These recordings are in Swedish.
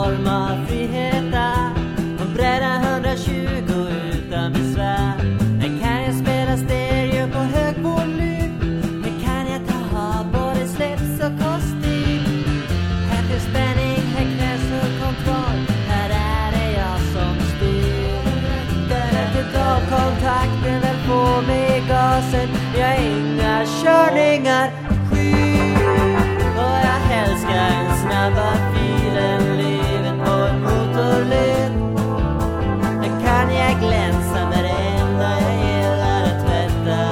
form av frihet där. Och bredda 120 utan besvär. Men kan jag spela stereo på hög volym? Men kan jag ta av både slips och kostym? Här finns spänning, här krävs och kontroll. Här är det jag som styr. Därefter ta kontakten, väl få mig i gasen. Jag har inga körningar skyr. Och jag älskar den snabba filen, livet på en motorled. Där kan jag glänsa med det enda jag gillar att tvätta.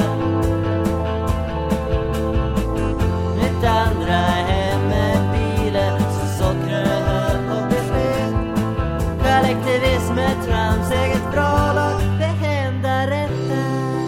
Mitt andra hem med bilen som sockrar och hör på besked. Kollektivism är trams, eget bra lag, det händer rätta.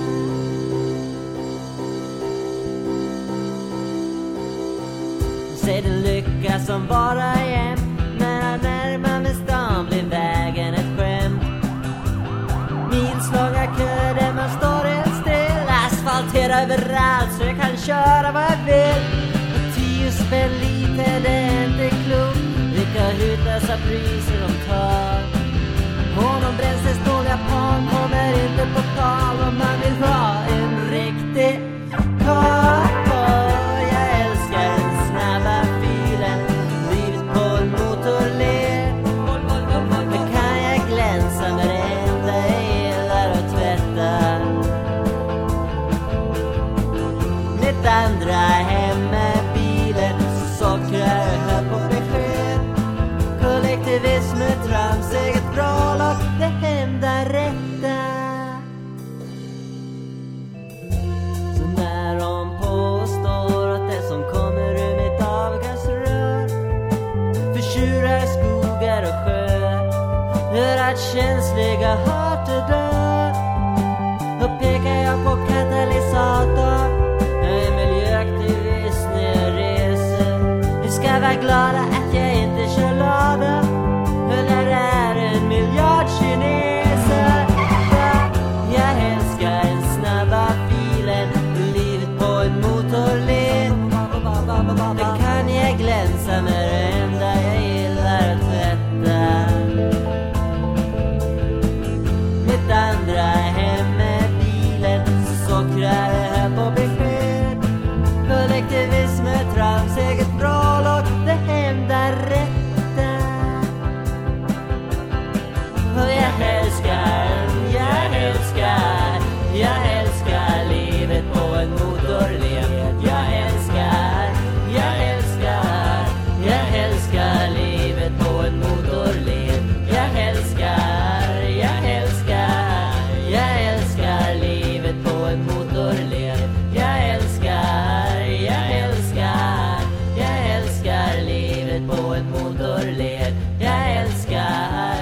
Säg den lycka som bara är. När jag närmar mig stan blir vägen ett skämt. Milslånga köer där man står helt still. Asfaltera överallt så jag kan köra vad jag vill. Och 10 spänn lite, det är inte klokt. Vilka hutlösa priser de tar. Och någon bränslesnål japan kommer inte på tal. Om man vill ha en riktig kar. Jag älskar den snabba filen, livet på en motorled. Men kan jag glänsa med det enda jag gillar att tvätta. Mitt andra hem med bilen så sockrar jag hör på besked. Kollektivism är trams, eget bra lag, det händer rätta. Så när de påstår att det som kommer ur mitt avgasrör förtjurar skogar och sjöar, gör att känsliga harter dör, då pekar jag på katalysator. Jag är miljöaktivist när jag reser. Vi ska vara glada att jag inte kör lada. Eller är en miljard kineser. Jag älskar den snabba filen, livet på en motorled. Där kan jag glänsa med det enda jag gillar att tvätta. Mitt andra hem med bilen så sockrar jag här på besked. Kollektivism är trams, eget bra lag, det händer rätta. Och jag älskar livet på en motorled. Jag älskar livet på en motorled. Jag älskar livet på en motorled. Jag älskar livet på en motorled. Jag älskar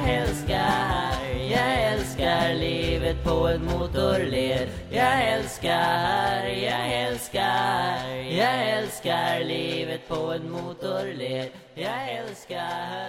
livet på en motorled. Jag älskar livet på en motorled. Jag älskar